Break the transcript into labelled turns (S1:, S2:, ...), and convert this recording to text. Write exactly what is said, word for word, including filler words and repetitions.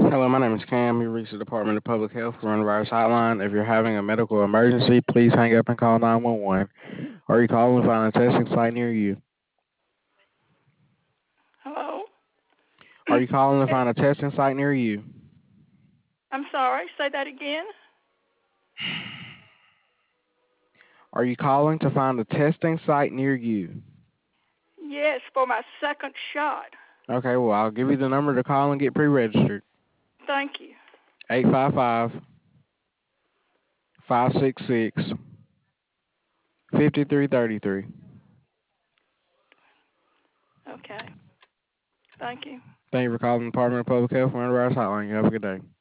S1: Hello, my name is Cam. You reached the Department of Public Health Coronavirus Hotline. If you're having a medical emergency, please hang up and call nine one one. Or you call and find a testing site near you.
S2: Hello?
S1: Are you calling to find a testing site near you?
S2: I'm sorry, say that again.
S1: Are you calling to find a testing site near you?
S2: Yes, for my second shot.
S1: Okay, well, I'll give you the number to call and get pre-registered.
S2: Thank you.
S1: eight five five, five six six, five three three three.
S2: Okay. Thank you.
S1: Thank you for calling the Department of Public Health Coronavirus Hotline. You have a good day.